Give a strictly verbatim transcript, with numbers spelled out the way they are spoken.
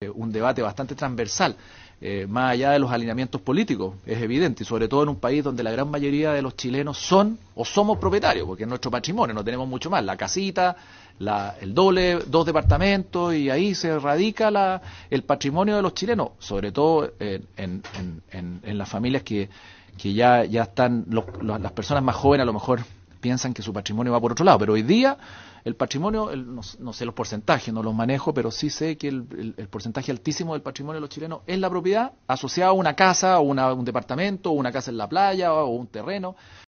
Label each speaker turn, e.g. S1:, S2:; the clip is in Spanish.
S1: un debate bastante transversal, eh, más allá de los alineamientos políticos, es evidente, y sobre todo en un país donde la gran mayoría de los chilenos son o somos propietarios, porque es nuestro patrimonio, no tenemos mucho más, la casita, la, el doble, dos departamentos, y ahí se radica la, el patrimonio de los chilenos, sobre todo en, en, en, en, en las familias que, que ya, ya están, los, las personas más jóvenes a lo mejor piensan que su patrimonio va por otro lado, pero hoy día el patrimonio, el, no, no sé los porcentajes, no los manejo, pero sí sé que el, el, el porcentaje altísimo del patrimonio de los chilenos es la propiedad asociada a una casa, o una, un departamento, o una casa en la playa, o un terreno.